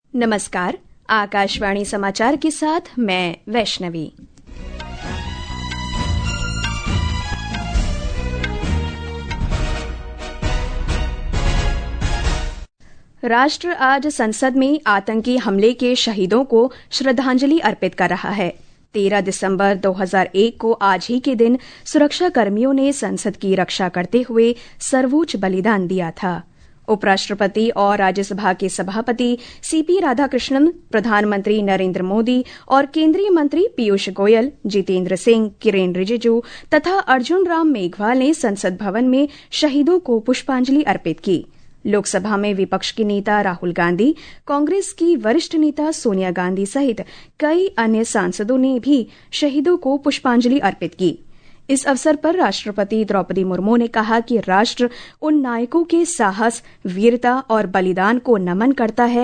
नमस्कार, आकाशवाणी समाचार के साथ मैं वैष्णवी। राष्ट्र आज संसद में आतंकी हमले के शहीदों को श्रद्धांजलि अर्पित कर रहा है। 13 दिसंबर 2001 को आज ही के दिन सुरक्षा कर्मियों ने संसद की रक्षा करते हुए सर्वोच्च बलिदान दिया था। उपराष्ट्रपति और राज्यसभा के सभापति सीपी राधाकृष्णन, प्रधानमंत्री नरेंद्र मोदी और केंद्रीय मंत्री पीयूष गोयल, जितेंद्र सिंह, किरेन रिजिजू तथा अर्जुन राम मेघवाल ने संसद भवन में शहीदों को पुष्पांजलि अर्पित की। लोकसभा में विपक्ष के नेता राहुल गांधी, कांग्रेस की वरिष्ठ नेता सोनिया गांधी सहित कई अन्य सांसदों ने भी शहीदों को पुष्पांजलि अर्पित की। इस अवसर पर राष्ट्रपति द्रौपदी मुर्मू ने कहा कि राष्ट्र उन नायकों के साहस, वीरता और बलिदान को नमन करता है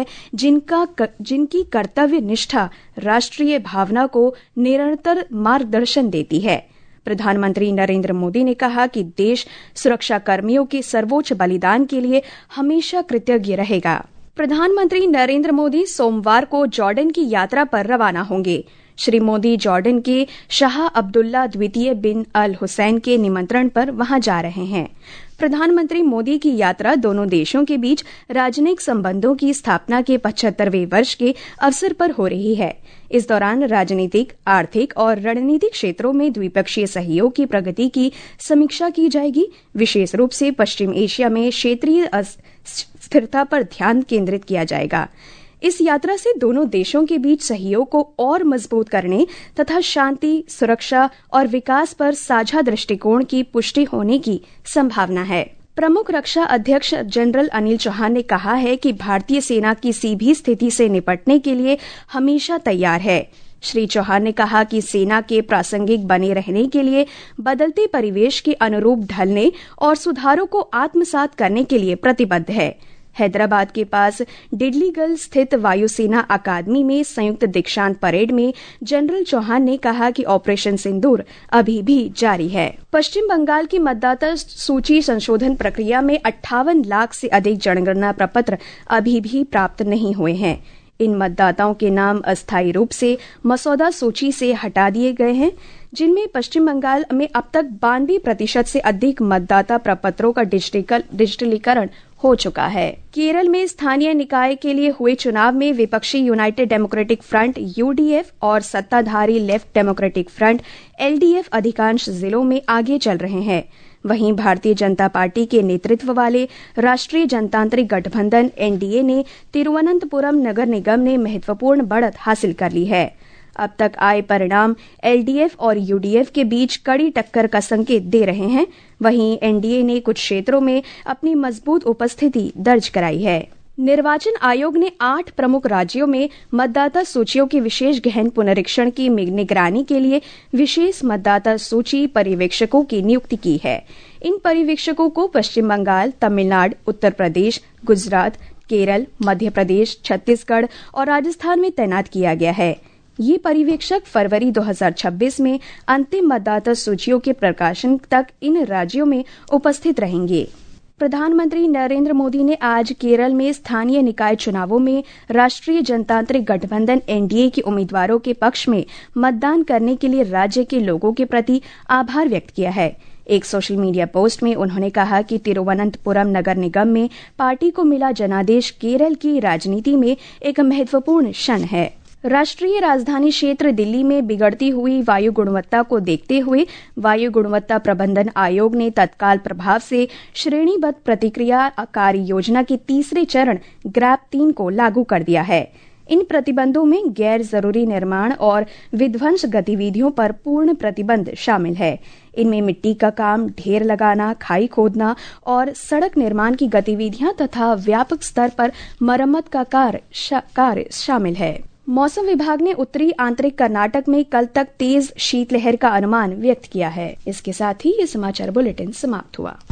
जिनकी कर्तव्य निष्ठा राष्ट्रीय भावना को निरंतर मार्गदर्शन देती है। प्रधानमंत्री नरेंद्र मोदी ने कहा कि देश सुरक्षा कर्मियों के सर्वोच्च बलिदान के लिए हमेशा कृतज्ञ रहेगा। प्रधानमंत्री नरेंद्र मोदी सोमवार को जॉर्डन की यात्रा पर रवाना होंगे। श्री मोदी जॉर्डन के शाह अब्दुल्ला द्वितीय बिन अल हुसैन के निमंत्रण पर वहां जा रहे हैं। प्रधानमंत्री मोदी की यात्रा दोनों देशों के बीच राजनयिक संबंधों की स्थापना के 75वें वर्ष के अवसर पर हो रही है। इस दौरान राजनीतिक, आर्थिक और रणनीतिक क्षेत्रों में द्विपक्षीय सहयोग की प्रगति की समीक्षा की जाएगी। विशेष रूप से पश्चिम एशिया में क्षेत्रीय स्थिरता पर ध्यान केंद्रित किया जाएगा। इस यात्रा से दोनों देशों के बीच सहयोग को और मजबूत करने तथा शांति, सुरक्षा और विकास पर साझा दृष्टिकोण की पुष्टि होने की संभावना है। प्रमुख रक्षा अध्यक्ष जनरल अनिल चौहान ने कहा है कि भारतीय सेना किसी भी स्थिति से निपटने के लिए हमेशा तैयार है। श्री चौहान ने कहा कि सेना के प्रासंगिक बने रहने के लिए बदलते परिवेश के अनुरूप ढलने और सुधारों को आत्मसात करने के लिए प्रतिबद्ध है। हैदराबाद के पास डिडलीगल स्थित वायुसेना अकादमी में संयुक्त दीक्षांत परेड में जनरल चौहान ने कहा कि ऑपरेशन सिंदूर अभी भी जारी है। पश्चिम बंगाल की मतदाता सूची संशोधन प्रक्रिया में 58 लाख से अधिक जनगणना प्रपत्र अभी भी प्राप्त नहीं हुए हैं। इन मतदाताओं के नाम अस्थायी रूप से मसौदा सूची से हटा दिए गए हैं, जिनमें पश्चिम बंगाल में अब तक 92% से अधिक मतदाता प्रपत्रों का डिजिटलीकरण हो चुका है। केरल में स्थानीय निकाय के लिए हुए चुनाव में विपक्षी यूनाइटेड डेमोक्रेटिक फ्रंट यूडीएफ और सत्ताधारी लेफ्ट डेमोक्रेटिक फ्रंट एलडीएफ अधिकांश जिलों में आगे चल रहे हैं। वहीं भारतीय जनता पार्टी के नेतृत्व वाले राष्ट्रीय जनतांत्रिक गठबंधन एनडीए ने तिरुवनंतपुरम नगर निगम में महत्वपूर्ण बढ़त हासिल कर ली है। अब तक आए परिणाम एलडीएफ और यूडीएफ के बीच कड़ी टक्कर का संकेत दे रहे हैं। वहीं एनडीए ने कुछ क्षेत्रों में अपनी मजबूत उपस्थिति दर्ज कराई है। निर्वाचन आयोग ने 8 प्रमुख राज्यों में मतदाता सूचियों के विशेष गहन पुनरीक्षण की निगरानी के लिए विशेष मतदाता सूची पर्यवेक्षकों की नियुक्ति की है। इन पर्यवेक्षकों को पश्चिम बंगाल, तमिलनाडु, उत्तर प्रदेश, गुजरात, केरल, मध्य प्रदेश, छत्तीसगढ़ और राजस्थान में तैनात किया गया है। ये पर्यवेक्षक फरवरी 2026 में अंतिम मतदाता सूचियों के प्रकाशन तक इन राज्यों में उपस्थित रहेंगे। प्रधानमंत्री नरेंद्र मोदी ने आज केरल में स्थानीय निकाय चुनावों में राष्ट्रीय जनतांत्रिक गठबंधन एनडीए के उम्मीदवारों के पक्ष में मतदान करने के लिए राज्य के लोगों के प्रति आभार व्यक्त किया है। एक सोशल मीडिया पोस्ट में उन्होंने कहा कि तिरुवनंतपुरम नगर निगम में पार्टी को मिला जनादेश केरल की राजनीति में एक महत्वपूर्ण क्षण है। राष्ट्रीय राजधानी क्षेत्र दिल्ली में बिगड़ती हुई वायु गुणवत्ता को देखते हुए वायु गुणवत्ता प्रबंधन आयोग ने तत्काल प्रभाव से श्रेणीबद्ध प्रतिक्रिया कार्य योजना के तीसरे चरण ग्रैप 3 को लागू कर दिया है। इन प्रतिबंधों में गैर जरूरी निर्माण और विध्वंस गतिविधियों पर पूर्ण प्रतिबंध शामिल है। इनमें मिट्टी का काम, ढेर लगाना, खाई खोदना और सड़क निर्माण की गतिविधियां तथा व्यापक स्तर पर मरम्मत का कार्य शामिल है। मौसम विभाग ने उत्तरी आंतरिक कर्नाटक में कल तक तेज शीतलहर का अनुमान व्यक्त किया है। इसके साथ ही ये समाचार बुलेटिन समाप्त हुआ।